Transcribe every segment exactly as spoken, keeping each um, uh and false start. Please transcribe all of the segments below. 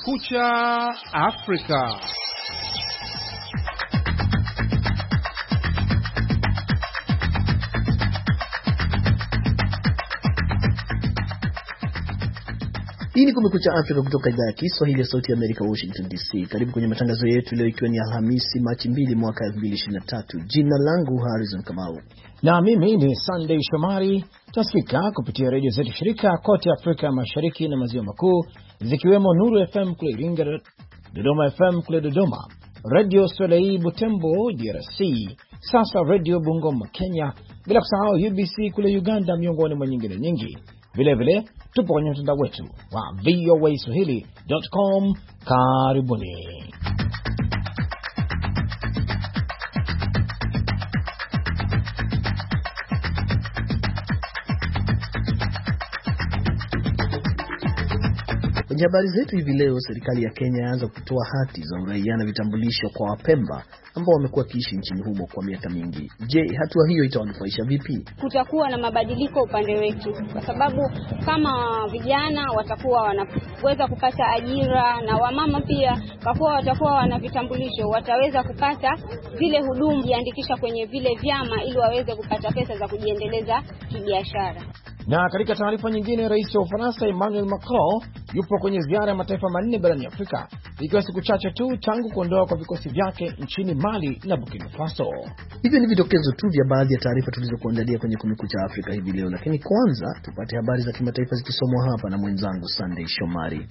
Kumekucha Afrika. Hii ni Kumekucha Afrika kutoka idhaa ya Kiswahili ya Sauti ya Amerika, Washington D C. Karibu kwenye matangazo yetu leo, ikiwa ni Alhamisi Machi mbili mwaka elfu mbili ishirini na tatu. Jina langu Harrison Kamau na mimi ni Sunday Shomari. Tunasikika kupitia redio zetu shirika kote Afrika Mashariki na Maziwa Makuu, zikiwemo Nuru F M kule Iringa, Dodoma F M kule Dodoma, Radio Soleil Butembo D R C, Sasa Radio Bungoma Kenya, bila kusahau U B C kule Uganda, miongoni mwa nyingine nyingi. Vile vile tupo kwenye mtandao wetu wa v o a swahili dot com. Karibuni. Kwenye habari zetu hivi leo, serikali ya Kenya yaanza kutoa hati za uraia na vitambulisho kwa Wapemba ambao wamekuwa kiishi nchini humo kwa miaka mingi. Je, hatua hiyo itawanufaisha vipi? Kutakuwa na mabadiliko upande wetu, kwa sababu kama vijana watakuwa wanaweza kupata ajira, na wamama pia kwa kuwa watakuwa wana vitambulisho wataweza kupata zile huduma, jiandikisha kwenye vile vyama ili waweze kupata pesa za kujiendeleza kibiashara. Na katika taarifa nyingine, rais wa Ufaransa Emmanuel Macron yupo kwenye ziara ya mataifa manne barani Afrika, ikiwa siku chache tu tangu kuondoa kwa vikosi vyake nchini Mali na Burkina Faso. Hivyo ni vidokezo tu vya baadhi ya taarifa tulizokuandalia kwenye Kumekucha Afrika hivi leo, lakini kwanza tupate habari za kimataifa zikisomwa hapa na mwenzangu Sunday Shomari.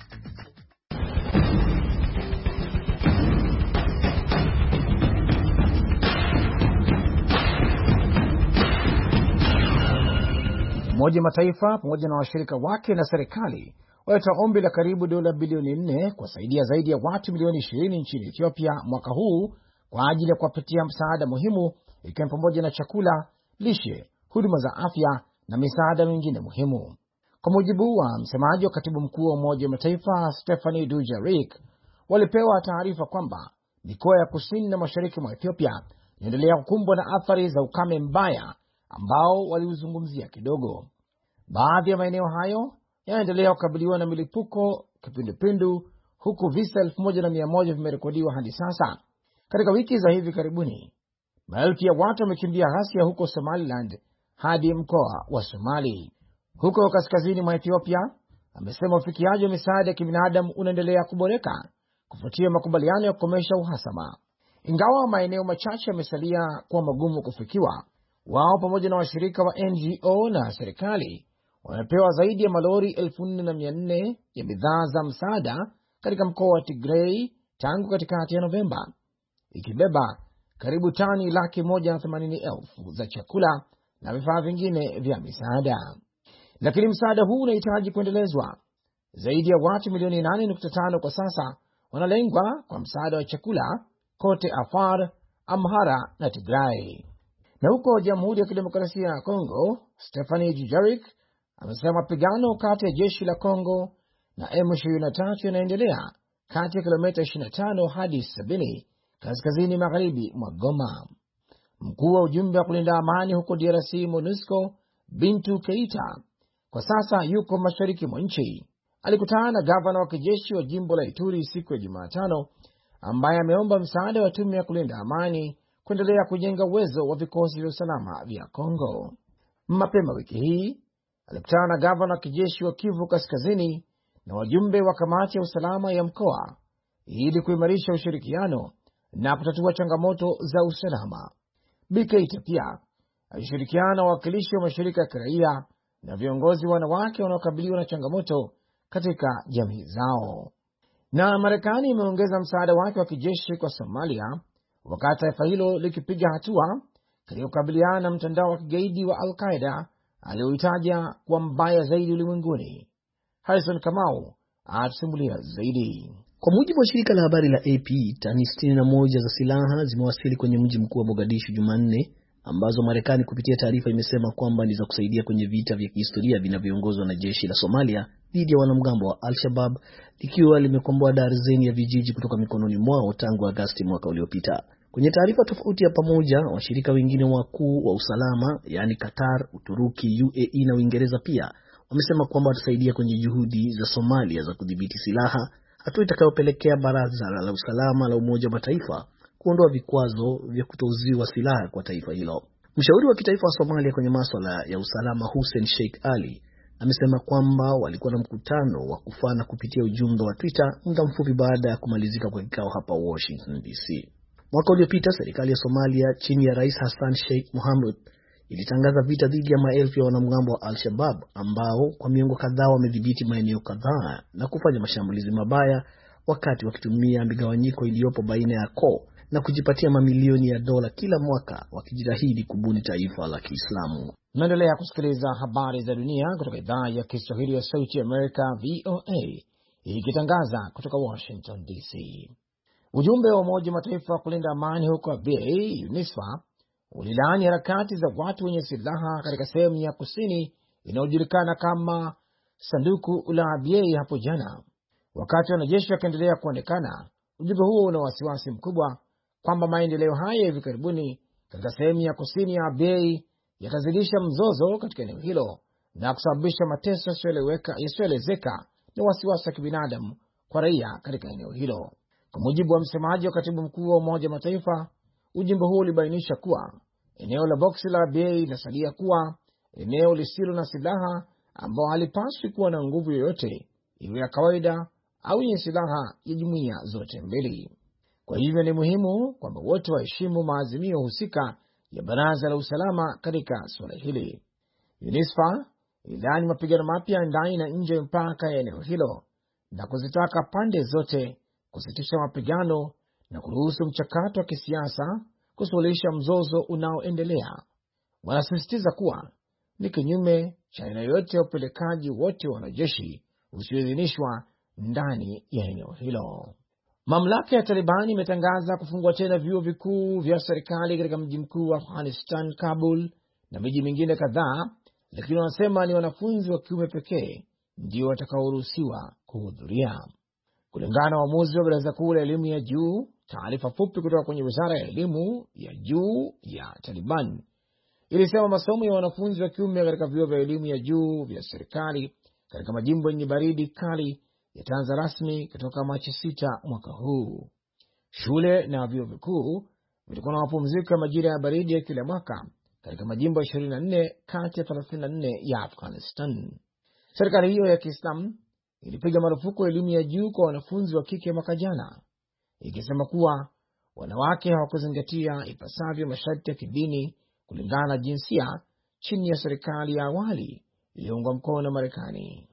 Umoja Mataifa pamoja na washirika wake na serikali walitoa ombi la karibu dola bilioni nne kuwasaidia zaidi ya watu milioni ishirini nchini Ethiopia mwaka huu kwa ajili ya kuwapatia msaada muhimu, ikiwa pamoja na chakula, lishe, huduma za afya na misaada mingine muhimu. Kwa mujibu wa msemaji wa katibu mkuu wa Umoja wa Mataifa Stephanie Dujarric, walipewa taarifa kwamba mikoa ya kusini na mashariki mwa Ethiopia inaendelea kukumbwa na athari za ukame mbaya ambao waliuzungumzia kidogo. Baadhi ya maeneo hayo yanaendelea kukabiliwa na milipuko, kipindupindu, huku visa elfu moja na mia moja vimerekodiwa hadi sasa. Katika wiki za hivi karibuni, maelfu ya watu wamekimbia ghasia huko Somaliland hadi mkoa wa Somali. Huko kaskazini mwa Ethiopia, amesema ufikiaji wa misaada ya kibinadamu unaendelea kuboreka kufuatia makubaliano ya kukomesha uhasama. Ingawa maeneo machache yamesalia kuwa magumu kufikiwa, wao pamoja na washirika wa N G O na serikali wamepewa zaidi ya malori elfu nne na mia nne ya bidhaa za msaada katika mkoa wa Tigray tangu katikati ya Novemba, ikibeba karibu tani laki moja na themanini elfu za chakula na vifaa vingine vya misaada. Lakini msaada huu unahitaji kuendelezwa. Zaidi ya watu milioni nane nukta tano kwa sasa wanalengwa kwa msaada wa chakula kote Afar, Amhara na Tigray. Na huko Jamhuri ya Kidemokrasia ya Kongo, Stephanie Dujarric amesema mapigano kati ya jeshi la Kongo na M ishirini na tatu yanaendelea kati ya kilomita ishirini na tano hadi sabini kaskazini magharibi mwa Goma. Mkuu wa ujumbe wa kulinda amani huko D R C MONUSCO, Bintu Keita, kwa sasa yuko mashariki mwa nchi. Alikutana na gavana wa kijeshi wa jimbo la Ituri siku ya Jumatano, ambaye ameomba msaada wa tume ya kulinda amani kuendelea kujenga uwezo wa vikosi vya usalama vya Kongo. Mapema wiki hii alikutana na gavana wa kijeshi wa Kivu Kaskazini na wajumbe wa kamati ya usalama ya mkoa ili kuimarisha ushirikiano na kutatua changamoto za usalama. Bikeita pia alishirikiana na wawakilishi wa mashirika ya kiraia na viongozi wanawake wanaokabiliwa na changamoto katika jamii zao. Na Marekani imeongeza msaada wake wa kijeshi kwa Somalia wakati taifa hilo likipiga hatua katika kukabiliana na mtandao wa kigaidi wa Al-Qaeda alioitaja kuwa mbaya zaidi ulimwenguni. Harrison Kamau atusimulia zaidi. Kwa mujibu wa shirika la habari la A P, tani sitini na moja za silaha zimewasili kwenye mji mkuu wa Mogadishu Jumanne, ambazo Marekani kupitia taarifa imesema kwamba ni za kusaidia kwenye vita vya kihistoria vinavyoongozwa na jeshi la Somalia dhidi ya wanamgambo wa Al-Shabaab, likiwa limekomboa darzeni ya vijiji kutoka mikononi mwao tangu Agosti mwaka uliopita. Kwenye taarifa tofauti ya pamoja, washirika wengine wakuu wa usalama, yani Qatar, Uturuki, U A E na Uingereza pia wamesema kwamba watasaidia kwenye juhudi za Somalia za kudhibiti silaha, hatua itakayopelekea Baraza la Usalama la Umoja wa Mataifa kuondoa vikwazo vya kutouziwa silaha kwa taifa hilo. Mshauri wa kitaifa wa Somalia kwenye masuala ya usalama Hussein Sheikh Ali amesema kwamba walikuwa na mkutano wa kufana kupitia ujumbe wa Twitter muda mfupi baada ya kumalizika kwa kikao hapa Washington D C. Mwaka uliopita serikali ya Somalia chini ya Rais Hassan Sheikh Mohamud ilitangaza vita dhidi ya maelfu ya wanamgambo wa Al-Shabaab ambao kwa miongo kadhaa wamedhibiti maeneo kadhaa na kufanya mashambulizi mabaya wakati wakitumia migawanyiko iliyopo baina ya koo na kujipatia mamilioni ya dola kila mwaka wakijitahidi kubuni taifa la Kiislamu. Naendelea kusikiliza habari za dunia kutoka idhaa ya Kiswahili ya Sauti ya Amerika V O A ikitangaza kutoka Washington D C. Ujumbe wa Umoja wa Mataifa kulinda amani huko Abyei, UNISWA, ulilaani harakati za watu wenye silaha katika sehemu ya kusini inayojulikana kama Sanduku la Abyei hapo jana. Wakati wanajeshi wakiendelea kuonekana, ujumbe huo una wasiwasi mkubwa kwamba maendeleo haya hivi karibuni katika sehemu ya kusini ya Abyei yatazidisha mzozo katika eneo hilo na kusababisha mateso yasiyoelezeka na wasiwasi wa kibinadamu kwa raia katika eneo hilo. Kwa mujibu wa msemaji wa katibu mkuu wa Umoja wa Mataifa, ujumbe huo ulibainisha kuwa eneo la boksi la Abyei linasalia kuwa eneo lisilo na silaha ambao halipaswi kuwa na nguvu yoyote, iwe ya kawaida au yenye silaha ya jumuiya zote mbili. Kwa hivyo ni muhimu kwamba wote waheshimu maazimio husika ya Baraza la Usalama katika suala hili. UNISWA ilani mapigano mapya ndani na nje ya mpaka ya eneo hilo na kuzitaka pande zote kusitisha mapigano na kuruhusu mchakato wa kisiasa kusuluhisha mzozo unaoendelea. Wanasisitiza kuwa ni kinyume cha aina yoyote ya upelekaji wote wa wanajeshi usioidhinishwa ndani ya eneo hilo. Mamlaka ya Taliban imetangaza kufungua tena vyuo vikuu vya serikali katika mji mkuu wa Afghanistan, Kabul, na miji mingine kadhaa, lakini wanasema ni wanafunzi wa kiume pekee ndio watakaoruhusiwa kuhudhuria. Kulingana na uamuzi wa Baraza Kuu la Elimu ya Juu, taarifa fupi kutoka kwenye Wizara ya Elimu ya Juu ya Taliban ilisema masomo ya wanafunzi wa kiume katika vyuo vya elimu ya juu vya serikali katika majimbo yenye baridi kali yataanza rasmi kutoka Machi sita mwaka huu. Shule na vyuo vikuu vitakuwa na mapumziko ya majira ya baridi ya kila mwaka katika majimbo ishirini na nne kati ya thelathini na nne ya Afghanistan. Serikali hiyo ya Kiislamu ilipiga marufuku elimu ya juu kwa wanafunzi wa kike mwaka jana, ikisema kuwa wanawake hawakuzingatia ipasavyo masharti ya kidini kulingana na jinsia chini ya serikali ya awali iliyoungwa mkono na Marekani.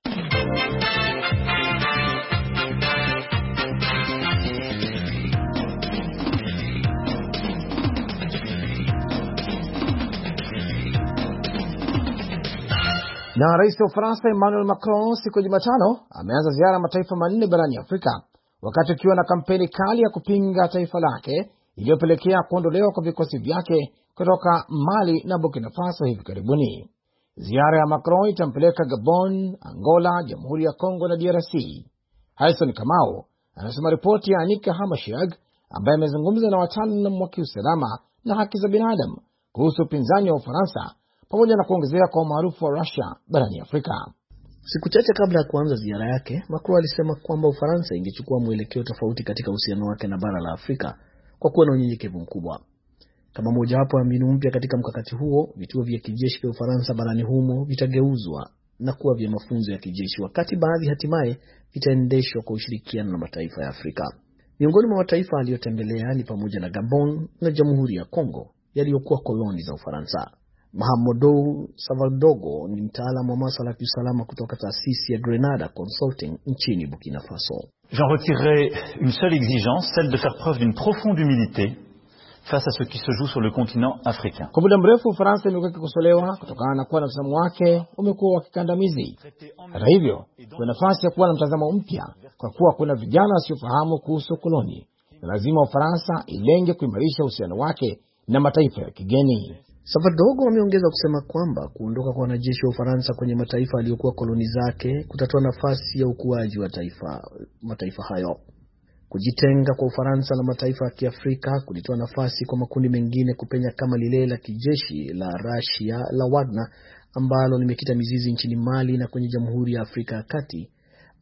Na Rais wa Ufaransa Emmanuel Macron siku ya Jumatano ameanza ziara ya mataifa manne barani Afrika wakati akiwa na kampeni kali ya kupinga taifa lake iliyopelekea kuondolewa kwa vikosi vyake kutoka Mali na Burkina Faso hivi karibuni. Ziara ya Macron itampeleka Gabon, Angola, Jamhuri ya Kongo na D R C. Harrison Kamau anasema ripoti ya Anika Hamashag ambaye amezungumza na wataalamu wa kiusalama na haki za binadamu kuhusu upinzani wa Ufaransa pamoja na kuongezeka kwa umaarufu wa Russia barani Afrika. Siku chache kabla ya kuanza ziara yake, Macron alisema kwamba Ufaransa ingechukua mwelekeo tofauti katika uhusiano wake na bara la Afrika kwa kuwa na unyenyekevu mkubwa. Kama mojawapo ya mbinu mpya katika mkakati huo, vituo vya kijeshi vya Ufaransa barani humo vitageuzwa na kuwa vya mafunzo ya kijeshi, wakati baadhi hatimaye vitaendeshwa kwa ushirikiano na mataifa ya Afrika. Miongoni mwa mataifa aliyotembelea ni pamoja na Gabon na Jamhuri ya Kongo yaliyokuwa koloni za Ufaransa. Mahamadou Savaldogo ni mtaalamu wa masuala ya usalama kutoka taasisi ya Grenada Consulting nchini Burkina Faso. J'en retirerai une seule exigence, celle de faire preuve d'une profonde humilité face à ce qui se joue sur le continent africain. Kwa muda mrefu Ufaransa imekuwa ikikosolewa kutokana na kuwa na mtazamo wake umekuwa wa kikandamizi. Hata hivyo, kuna nafasi ya kuwa na mtazamo mpya kwa kuwa kuna vijana wasiofahamu kuhusu koloni, na lazima Ufaransa ilenge kuimarisha uhusiano wake na mataifa ya kigeni. Savadogo ameongeza kusema kwamba kuondoka kwa wanajeshi wa Ufaransa kwenye mataifa yaliyokuwa koloni zake kutatoa nafasi ya ukuaji wa taifa mataifa hayo. Kujitenga kwa Ufaransa na mataifa ya Kiafrika kulitoa nafasi kwa makundi mengine kupenya kama lile la kijeshi la Russia la Wagner ambalo limekita mizizi nchini Mali na kwenye Jamhuri ya Afrika ya Kati,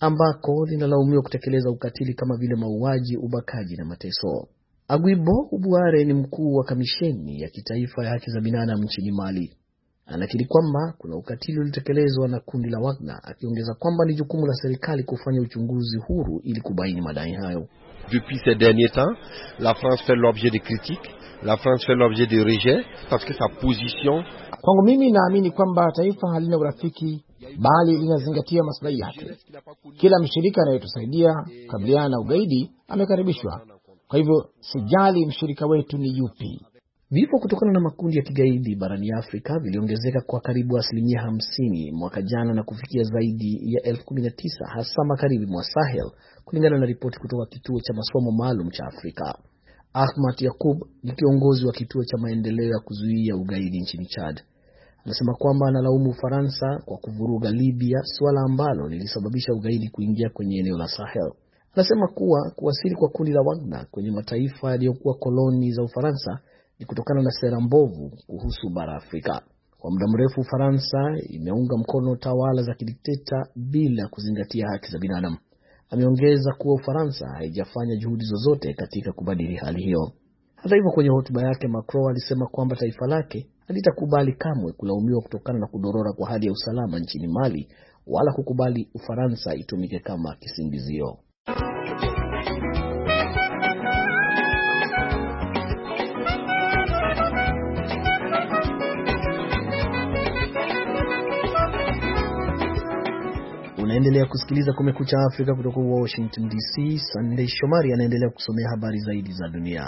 ambako linalaumiwa kutekeleza ukatili kama vile mauaji, ubakaji na mateso. Agwibo Ubuare ni mkuu wa kamisheni ya kitaifa ya haki za binadamu nchini Mali. Anakiri kwamba kuna ukatili ulitekelezwa na kundi la Wagner, akiongeza kwamba ni jukumu la serikali kufanya uchunguzi huru ili kubaini madai hayo. Depuis ces derniers temps, la France fait l'objet de critiques, la France fait l'objet de rejet parce que sa position. Kwangu mimi naamini kwamba taifa halina urafiki bali linazingatia maslahi yake. Kila mshirika anayetusaidia kukabiliana na ugaidi amekaribishwa. Kwa hivyo sijali mshirika wetu ni yupi. Vifo kutokana na makundi ya kigaidi barani Afrika viliongezeka kwa karibu asilimia hamsini mwaka jana na kufikia zaidi ya elfu kumi na tisa hasa magharibi mwa Sahel, kulingana na ripoti kutoka kituo cha masomo maalum cha Afrika. Ahmad Yakub ni kiongozi wa kituo cha maendeleo ya kuzuia ugaidi nchini Chad. Anasema kwamba analaumu Ufaransa kwa kuvuruga Libya, swala ambalo lilisababisha ugaidi kuingia kwenye eneo la Sahel. Anasema kuwa kuwasili kwa kundi la Wagner kwenye mataifa yaliyokuwa koloni za Ufaransa ni kutokana na sera mbovu kuhusu bara Afrika. Kwa muda mrefu Ufaransa imeunga mkono tawala za kidikteta bila kuzingatia haki za binadamu. Ameongeza kuwa Ufaransa haijafanya juhudi zozote katika kubadili hali hiyo. Hata hivyo, kwenye hotuba yake Macron alisema kwamba taifa lake halitakubali kamwe kulaumiwa kutokana na kudorora kwa hali ya usalama nchini Mali, wala kukubali Ufaransa itumike kama kisingizio. Unaendelea kusikiliza Kumekucha Afrika kutoka Washington D C. Sunday Shomari anaendelea kusomea habari zaidi za dunia.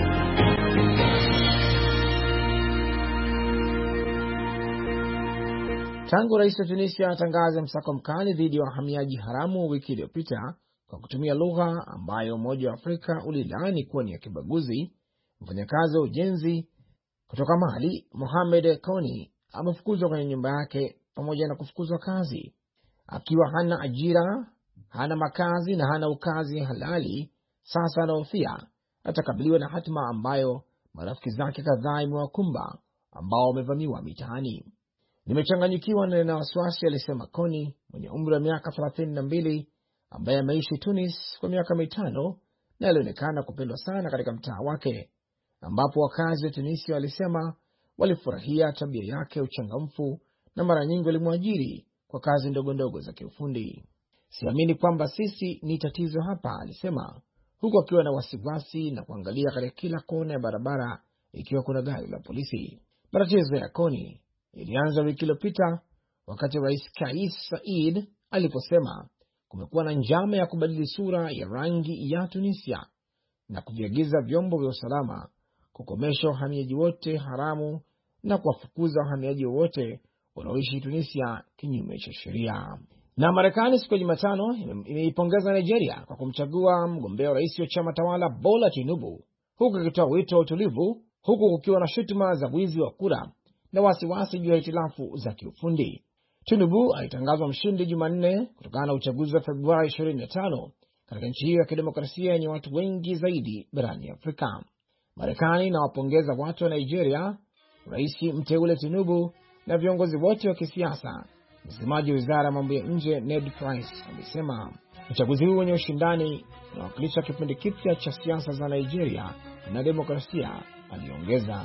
Tangu rais wa Tunisia atangaza msako mkali dhidi ya wahamiaji haramu wiki iliyopita kwa kutumia lugha ambayo Umoja wa Afrika ulilaani kuwa ni ya kibaguzi, mfanyakazi wa ujenzi kutoka Mali Mohamed Koni amefukuzwa kwenye nyumba yake pamoja na kufukuzwa kazi. Akiwa hana ajira, hana makazi na hana ukazi halali, sasa anahofia atakabiliwa na hatima ambayo marafiki zake kadhaa imewakumba ambao wamevamiwa mitaani. Nimechanganyikiwa na nina wasiwasi, alisema Koni mwenye umri wa miaka thelathini na mbili ambaye ameishi Tunis kwa miaka mitano na alionekana kupendwa sana katika mtaa wake, ambapo wakazi wa Tunisia walisema walifurahia tabia yake uchangamfu na mara nyingi walimwajiri kwa kazi ndogo ndogo za kiufundi. Siamini kwamba sisi ni tatizo hapa, alisema, huku akiwa na wasiwasi na kuangalia katika kila kona ya barabara ikiwa kuna gari la polisi. Matatizo ya Koni ilianza wiki iliyopita wakati Rais Kais Saied aliposema kumekuwa na njama ya kubadili sura ya rangi ya Tunisia na kuviagiza vyombo vya usalama kukomesha wahamiaji wote haramu na kuwafukuza wahamiaji wote wanaoishi Tunisia kinyume cha sheria. Na Marekani siku ya Jumatano imeipongeza Nigeria kwa kumchagua mgombea rais wa chama tawala Bola Tinubu, huku ikitoa wito wa utulivu, huku kukiwa na shutuma za wizi wa kura na wasiwasi juu ya hitilafu za kiufundi. Tinubu alitangazwa mshindi Jumanne kutokana na uchaguzi wa Februari ishirini na tano katika nchi hiyo ya kidemokrasia yenye watu wengi zaidi barani Afrika. Marekani inawapongeza watu wa Nigeria, rais mteule Tinubu na viongozi wote wa kisiasa. Msemaji wa Wizara ya Mambo ya Nje Ned Price alisema uchaguzi huu wenye ushindani unawakilisha kipindi kipya cha siasa za Nigeria na demokrasia, aliongeza.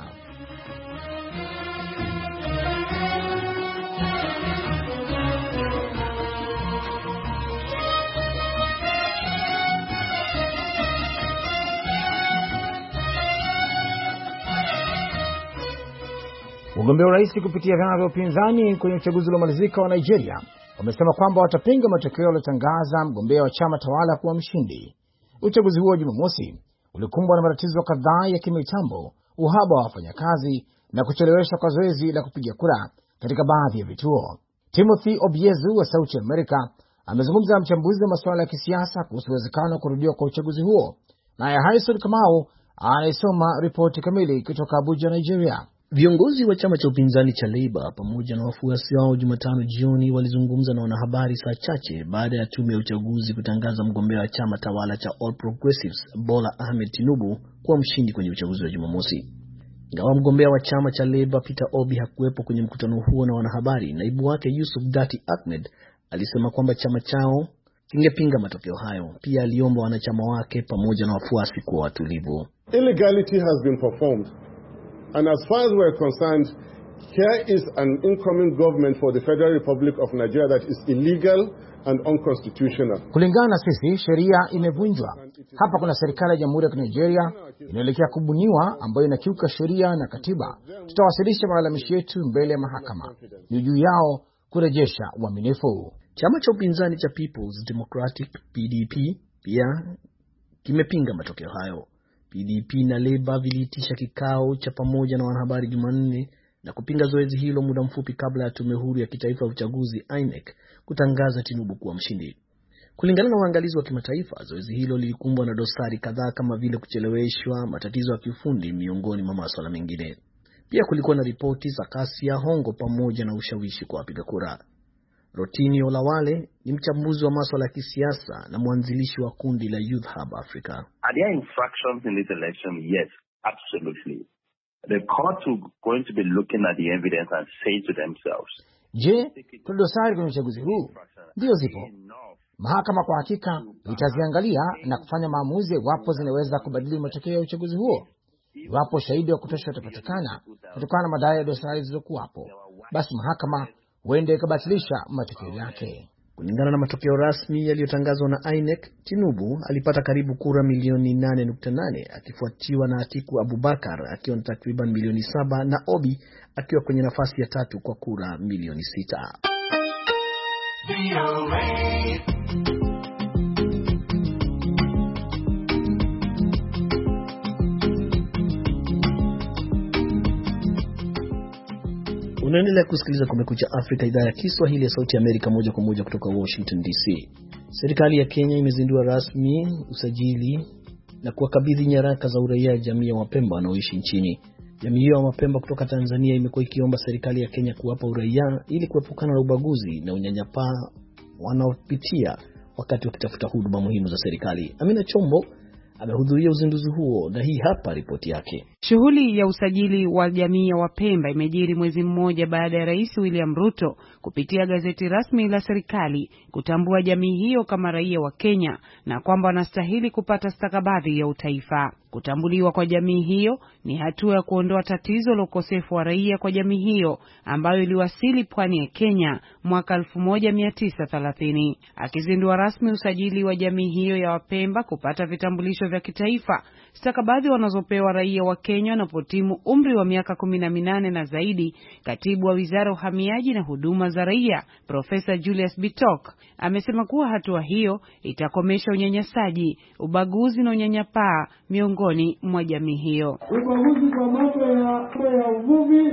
Wagombea urais kupitia vyama vya upinzani kwenye uchaguzi uliomalizika wa Nigeria wamesema kwamba watapinga matokeo yaliyotangaza mgombea wa chama tawala kuwa mshindi. Uchaguzi huo wa Jumamosi ulikumbwa na matatizo kadhaa ya kimitambo, uhaba wa wafanyakazi na kucheleweshwa kwa zoezi la kupiga kura katika baadhi ya vituo. Timothy Obiezu wa Sauti ya Amerika amezungumza na mchambuzi wa masuala ya kisiasa kuhusu uwezekano wa kurudiwa kwa uchaguzi huo. Naye Harrison Kamau anayesoma ripoti kamili kutoka Abuja, Nigeria. Viongozi wa chama cha upinzani cha Labour pamoja na wafuasi wao Jumatano jioni walizungumza na wanahabari saa chache baada ya tume ya uchaguzi kutangaza mgombea wa chama tawala cha All Progressives Bola Ahmed Tinubu kuwa mshindi kwenye uchaguzi wa Jumamosi. Ingawa mgombea wa chama cha Labour Peter Obi hakuwepo kwenye mkutano huo na wanahabari, naibu wake Yusuf Dati Ahmed alisema kwamba chama chao kingepinga matokeo hayo. Pia aliomba wanachama wake pamoja na wafuasi kuwa watulivu. Illegality has been performed, and as far as we're concerned, here is an incoming government for the Federal Republic of Nigeria that is illegal and unconstitutional. Kulingana na sisi, sheria imevunjwa. Hapa kuna serikali ya Jamhuri ya Nigeria inaelekea kubuniwa ambayo inakiuka sheria na katiba. Tutawasilisha malalamishi yetu mbele ya mahakama. Ni juu yao kurejesha uaminifu. Chama cha upinzani cha People's Democratic P D P pia kimepinga matokeo hayo. P D P na Labour viliitisha kikao cha pamoja na wanahabari Jumanne na kupinga zoezi hilo muda mfupi kabla ya tume huru ya kitaifa ya uchaguzi I N E C kutangaza Tinubu kuwa mshindi. Kulingana na waangalizi wa kimataifa, zoezi hilo lilikumbwa na dosari kadhaa kama vile kucheleweshwa, matatizo ya kiufundi miongoni mwa masuala mengine. Pia kulikuwa na ripoti za kasi ya hongo pamoja na ushawishi kwa wapiga kura. Rotini Olawale ni mchambuzi wa masuala ya kisiasa na mwanzilishi wa kundi la Youth Hub Africa. Are there infractions in this election? Yes, absolutely. The courts are going to be looking at the evidence and say to themselves, je, kuna dosari kwenye uchaguzi huu? Ndio zipo. Mahakama kwa hakika itaziangalia na kufanya maamuzi iwapo zinaweza kubadili matokeo ya uchaguzi huo. Iwapo shahidi wa kutosha utapatikana kutokana na madai ya dosari zilizokuwapo, basi mahakama huenda ikabatilisha matokeo yake. Kulingana na matokeo rasmi yaliyotangazwa na I N E C, Tinubu alipata karibu kura milioni nane nukta nane akifuatiwa na Atiku Abubakar akiwa na takriban milioni saba na Obi akiwa kwenye nafasi ya tatu kwa kura milioni sita. Unaendelea kusikiliza Kumekucha Afrika, idhaa ya Kiswahili ya Sauti ya Amerika, moja kwa moja kutoka Washington D C. Serikali ya Kenya imezindua rasmi usajili na kuwakabidhi nyaraka za uraia jamii ya Wapemba wanaoishi nchini. Jamii hiyo ya Wapemba kutoka Tanzania imekuwa ikiomba serikali ya Kenya kuwapa uraia ili kuepukana na ubaguzi na unyanyapaa wanaopitia wakati wakitafuta huduma muhimu za serikali. Amina Chombo amehudhuria uzinduzi huo na hii hapa ripoti yake. Shughuli ya usajili wa jamii ya Wapemba imejiri mwezi mmoja baada ya Rais William Ruto kupitia gazeti rasmi la serikali kutambua jamii hiyo kama raia wa Kenya na kwamba wanastahili kupata stakabadhi ya utaifa. Kutambuliwa kwa jamii hiyo ni hatua ya kuondoa tatizo la ukosefu wa raia kwa jamii hiyo ambayo iliwasili pwani ya Kenya mwaka elfu moja mia tisa thelathini. Akizindua rasmi usajili wa jamii hiyo ya Wapemba kupata vitambulisho vya kitaifa, stakabadhi wanazopewa raia wa Kenya wanapotimu umri wa miaka kumi na minane na zaidi, Katibu wa Wizara ya Uhamiaji na Huduma za Raia, Profesa Julius Bitok, amesema kuwa hatua hiyo itakomesha unyanyasaji, ubaguzi na unyanyapaa miongoni mwa jamii hiyo. Ubaguzi kwa mambo ya ya uvuvi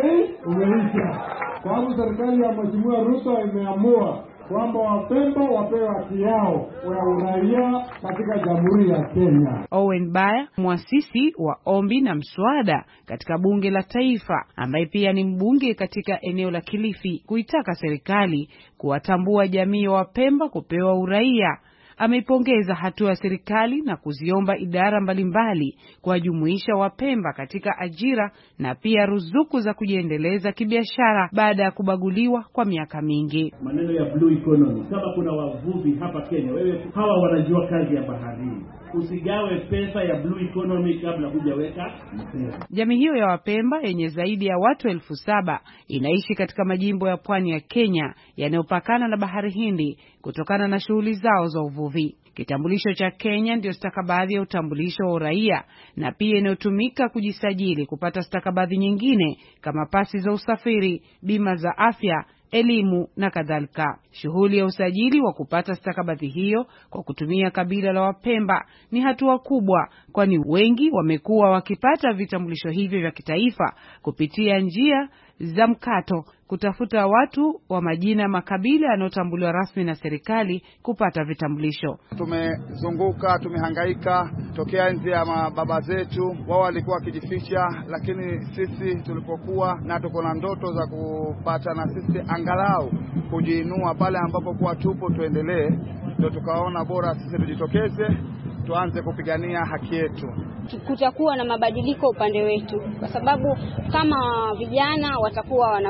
umeisha. Kwa sababu serikali ya Mheshimiwa Ruto imeamua kwamba Wapemba wapewe haki yao ya uraia katika Jamhuri ya Kenya. Owen Baya, mwasisi wa ombi na mswada katika bunge la taifa, ambaye pia ni mbunge katika eneo la Kilifi, kuitaka serikali kuwatambua jamii ya Wapemba kupewa uraia, ameipongeza hatua ya serikali na kuziomba idara mbalimbali kuwajumuisha Wapemba katika ajira na pia ruzuku za kujiendeleza kibiashara baada ya kubaguliwa kwa miaka mingi. Maneno ya blue economy, kama kuna wavuvi hapa Kenya, wewe hawa wanajua kazi ya baharini. Usigawe pesa ya blue economy kabla hujaweka mpesa. Jamii hiyo ya Wapemba yenye zaidi ya watu elfu saba inaishi katika majimbo ya pwani ya Kenya yanayopakana na Bahari Hindi kutokana na shughuli zao za uvuvi. Kitambulisho cha Kenya ndio stakabadhi ya utambulisho wa uraia na pia inayotumika kujisajili kupata stakabadhi nyingine kama pasi za usafiri, bima za afya, elimu na kadhalika. Shughuli ya usajili wa kupata stakabadhi hiyo kwa kutumia kabila la Wapemba ni hatua kubwa, kwani wengi wamekuwa wakipata vitambulisho hivyo vya kitaifa kupitia njia za mkato kutafuta watu wa majina makabila yanayotambuliwa rasmi na serikali kupata vitambulisho. Tumezunguka, tumehangaika tokea enzi ya mababa zetu, wao walikuwa wakijificha, lakini sisi tulipokuwa na tuko na ndoto za kupata na sisi angalau kujiinua pale ambapo kwa tupo tuendelee, ndio tukaona bora sisi tujitokeze tuanze kupigania haki yetu. Kutakuwa na mabadiliko upande wetu kwa sababu kama vijana watakuwa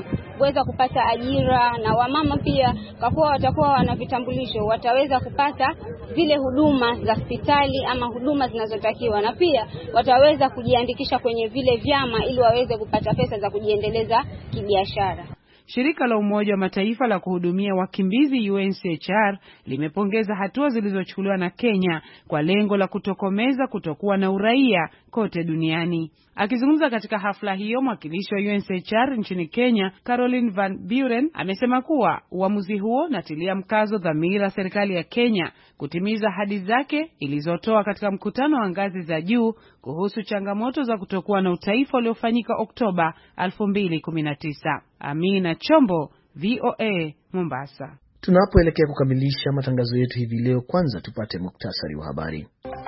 kuweza kupata ajira, na wamama pia kwa kuwa watakuwa wana vitambulisho wataweza kupata zile huduma za hospitali ama huduma zinazotakiwa, na pia wataweza kujiandikisha kwenye vile vyama ili waweze kupata pesa za kujiendeleza kibiashara. Shirika la Umoja wa Mataifa la kuhudumia wakimbizi U N H C R limepongeza hatua zilizochukuliwa na Kenya kwa lengo la kutokomeza kutokuwa na uraia kote duniani. Akizungumza katika hafla hiyo, mwakilishi wa U N H C R nchini Kenya, Caroline Van Buren, amesema kuwa uamuzi huo unatilia mkazo dhamira serikali ya Kenya kutimiza ahadi zake ilizotoa katika mkutano wa ngazi za juu kuhusu changamoto za kutokuwa na utaifa uliofanyika Oktoba elfu mbili kumi na tisa. Amina Chombo, V O A, Mombasa. Tunapoelekea kukamilisha matangazo yetu hivi leo, kwanza tupate muktasari wa habari.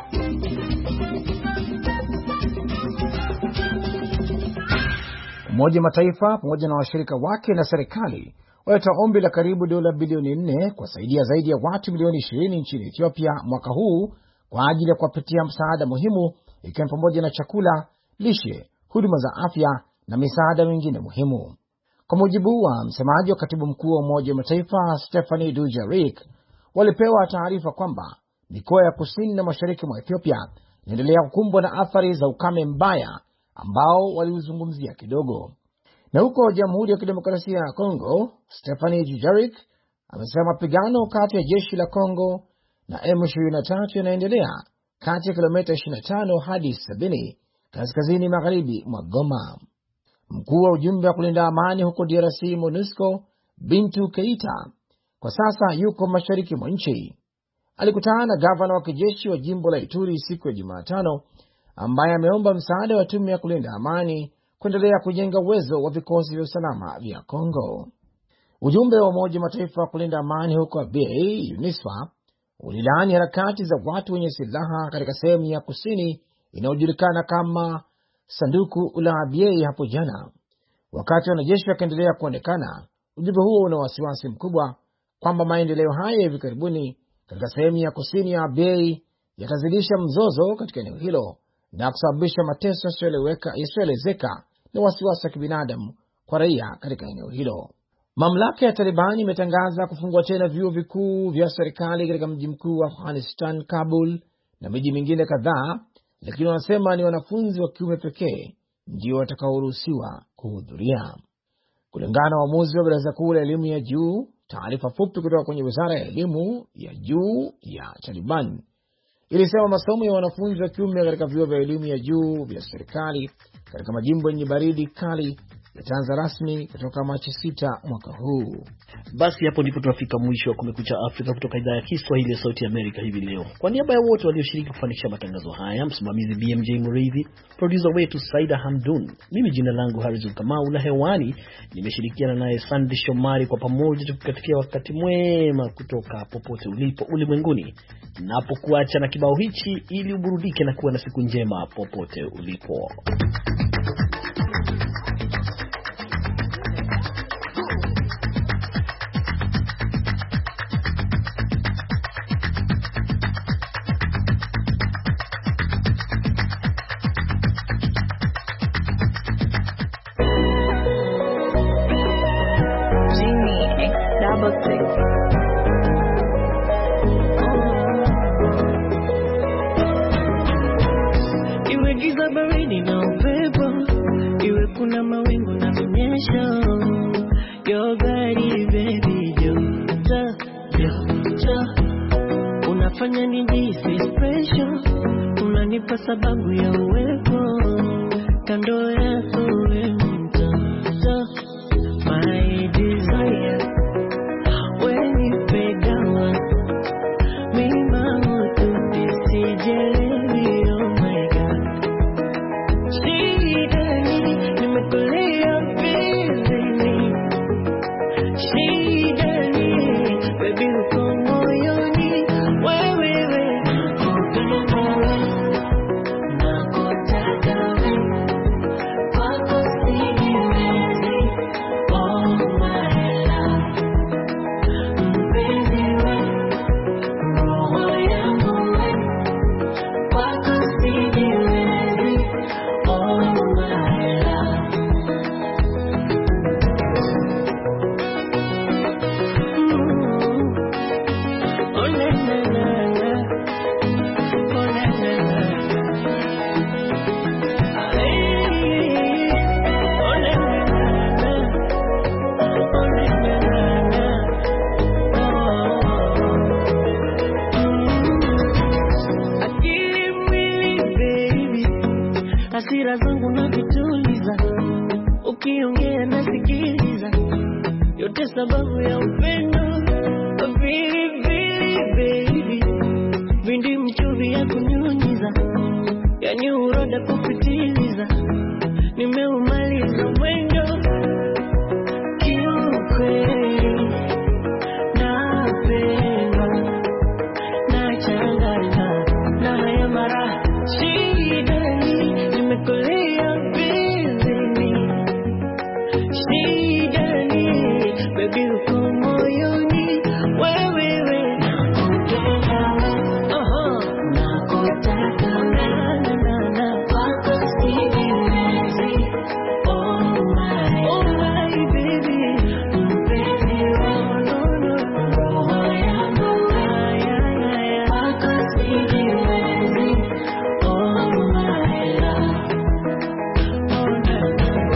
Umoja wa Mataifa pamoja na washirika wake na serikali walitoa ombi la karibu dola bilioni nne kuwasaidia zaidi ya watu milioni ishirini nchini Ethiopia mwaka huu kwa ajili ya kuwapatia msaada muhimu, ikiwa pamoja na chakula, lishe, huduma za afya na misaada mingine muhimu. Kwa mujibu wa msemaji wa katibu mkuu wa Umoja wa Mataifa Stephanie Dujarric, walipewa taarifa kwamba mikoa ya kusini na mashariki mwa Ethiopia inaendelea kukumbwa na athari za ukame mbaya ambao waliuzungumzia kidogo. Na huko Jamhuri ya Kidemokrasia ya Kongo, Stephanie Dujarric amesema mapigano kati ya jeshi la Kongo na M ishirini na tatu yanaendelea kati ya kilomita ishirini na tano hadi sabini kaskazini magharibi mwa Goma. Mkuu wa ujumbe wa kulinda amani huko D R C MONUSCO, Bintu Keita, kwa sasa yuko mashariki mwa nchi. Alikutana na gavana wa kijeshi wa jimbo la Ituri siku ya Jumatano, ambaye ameomba msaada wa tume ya kulinda amani kuendelea kujenga uwezo wa vikosi vya usalama vya Kongo. Ujumbe wa Umoja wa Mataifa wa kulinda amani huko Abyei, UNISWA, ulilaani harakati za watu wenye silaha katika sehemu ya kusini inayojulikana kama Sanduku la Abyei hapo jana. Wakati wanajeshi wakaendelea kuonekana, ujumbe huo una wasiwasi mkubwa kwamba maendeleo haya hivi karibuni katika sehemu ya kusini ya Abyei yatazidisha mzozo katika eneo hilo na kusababisha mateso yasiyoelezeka na wasiwasi wa kibinadamu kwa raia katika eneo hilo. Mamlaka ya Taliban imetangaza kufungua tena vyuo vikuu vya serikali katika mji mkuu wa Afghanistan, Kabul, na miji mingine kadhaa, lakini wanasema ni wanafunzi wa kiume pekee ndio watakaoruhusiwa kuhudhuria. Kulingana na uamuzi wa Baraza Kuu la Elimu ya Juu, taarifa fupi kutoka kwenye Wizara ya Elimu ya Juu ya Taliban ilisema masomo ya wanafunzi wa kiume katika vyuo vya elimu ya juu vya serikali katika majimbo yenye baridi kali yataanza rasmi kutoka Machi sita mwaka huu. Basi hapo ndipo tunafika mwisho wa Kumekucha Afrika kutoka idhaa ya Kiswahili ya Sauti ya Amerika hivi leo. Kwa niaba ya wote walioshiriki kufanikisha matangazo haya, msimamizi B M J Muriithi, producer wetu Saida Hamdun, mimi jina langu Harrison Kamau, na hewani nimeshirikiana naye Sandy Shomari, kwa pamoja tukikutakia wakati mwema kutoka popote ulipo ulimwenguni. Napokuacha na kibao hichi ili uburudike na kuwa na siku njema popote ulipo. Sababu ya uwepo kando yako wewe mtoto, my desire when you pay down me mautu nisijelewi. Oh my God, shidani nimekulia vizini, shidani baby uko moyoni wewe. Oh my yote sababu ya upendo. Baby, baby, vindi mchuvi ya kunyunyiza, yani uroda kupitiliza, nimeumaliza mwendo. Kiukweli napenda, nachanganya na haya mara shidani, nimekolea bizini shidani, baby uko moyoni, wewe we nakupenda, aha nakutaka na na na kwako sijiwezi, oh my oh my baby baby oh no no roho yangu haya kwako sijiwezi, oh my love oh na na.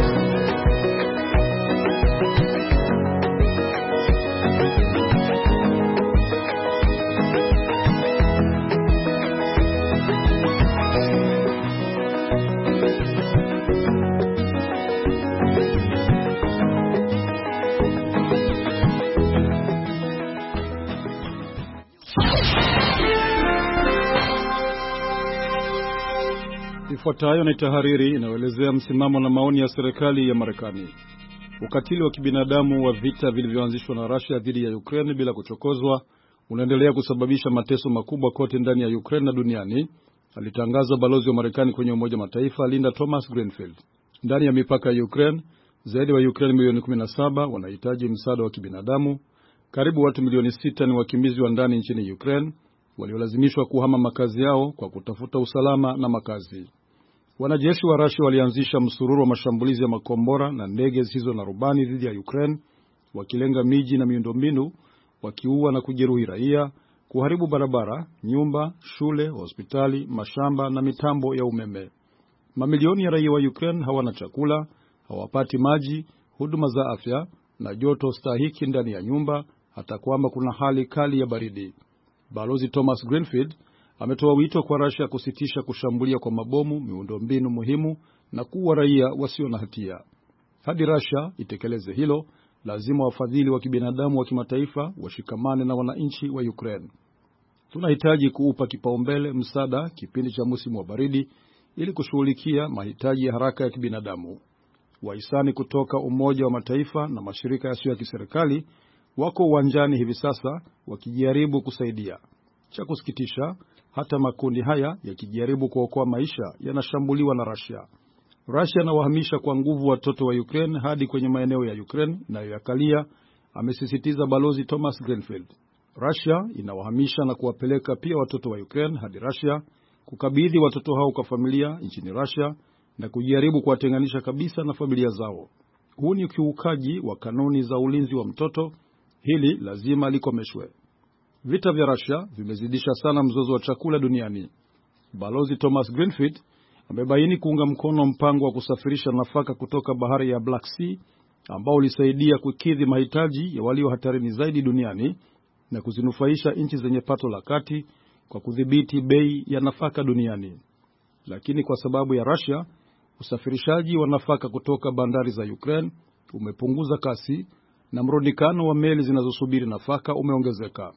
Ifuatayo ni tahariri inayoelezea msimamo na maoni ya serikali ya Marekani. Ukatili wa kibinadamu wa vita vilivyoanzishwa na Russia dhidi ya Ukraine bila kuchokozwa unaendelea kusababisha mateso makubwa kote ndani ya Ukraine na duniani, alitangaza balozi wa Marekani kwenye Umoja wa Mataifa Linda Thomas Greenfield. Ndani ya mipaka ya Ukraine, zaidi wa Ukraine milioni kumi na saba wanahitaji msaada wa kibinadamu. Karibu watu milioni sita ni wakimbizi wa ndani nchini Ukraine waliolazimishwa kuhama makazi yao kwa kutafuta usalama na makazi. Wanajeshi wa Russia walianzisha msururu wa mashambulizi ya makombora na ndege zisizo na rubani dhidi ya Ukraine, wakilenga miji na miundombinu, wakiua na kujeruhi raia, kuharibu barabara, nyumba, shule, hospitali, mashamba na mitambo ya umeme. Mamilioni ya raia wa Ukraine hawana chakula, hawapati maji, huduma za afya na joto stahiki ndani ya nyumba, hata kwamba kuna hali kali ya baridi. Balozi Thomas Greenfield ametoa wito kwa Russia kusitisha kushambulia kwa mabomu miundombinu muhimu na kuua raia wasio na hatia. Hadi Russia itekeleze hilo, lazima wafadhili wa kibinadamu wa kimataifa washikamane na wananchi wa Ukraine. Tunahitaji kuupa kipaumbele msaada kipindi cha msimu wa baridi ili kushughulikia mahitaji ya haraka ya kibinadamu. Wahisani kutoka Umoja wa Mataifa na mashirika yasiyo ya kiserikali wako uwanjani hivi sasa wakijaribu kusaidia. Cha kusikitisha, hata makundi haya yakijaribu kuokoa maisha yanashambuliwa na Russia. Russia inawahamisha kwa nguvu watoto wa Ukraine hadi kwenye maeneo ya Ukraine inayoyakalia, amesisitiza balozi Thomas Greenfield. Russia inawahamisha na kuwapeleka pia watoto wa Ukraine hadi Russia, kukabidhi watoto hao kwa familia nchini Russia na kujaribu kuwatenganisha kabisa na familia zao. Huu ni ukiukaji wa kanuni za ulinzi wa mtoto. Hili lazima likomeshwe. Vita vya Russia vimezidisha sana mzozo wa chakula duniani. Balozi Thomas Greenfield amebaini kuunga mkono mpango wa kusafirisha nafaka kutoka bahari ya Black Sea ambao ulisaidia kukidhi mahitaji ya walio hatarini zaidi duniani na kuzinufaisha nchi zenye pato la kati kwa kudhibiti bei ya nafaka duniani. Lakini kwa sababu ya Russia, usafirishaji wa nafaka kutoka bandari za Ukraine umepunguza kasi na mrundikano wa meli zinazosubiri nafaka umeongezeka.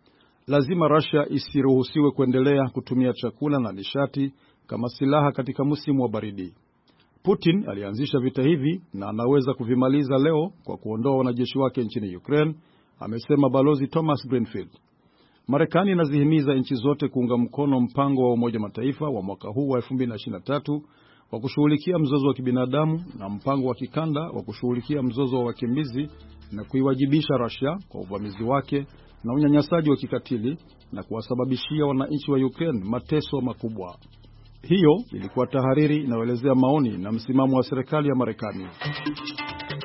Lazima Russia isiruhusiwe kuendelea kutumia chakula na nishati kama silaha katika msimu wa baridi. Putin alianzisha vita hivi na anaweza kuvimaliza leo kwa kuondoa wanajeshi wake nchini Ukraine, amesema balozi Thomas Greenfield. Marekani inazihimiza nchi zote kuunga mkono mpango wa Umoja Mataifa wa mwaka huu wa elfu mbili na ishirini na tatu wa kushughulikia mzozo wa kibinadamu na mpango wa kikanda wa kushughulikia mzozo wa wakimbizi na kuiwajibisha Russia kwa uvamizi wake na unyanyasaji wa kikatili na kuwasababishia wananchi wa Ukraine mateso makubwa. Hiyo ilikuwa tahariri inayoelezea maoni na msimamo wa serikali ya Marekani.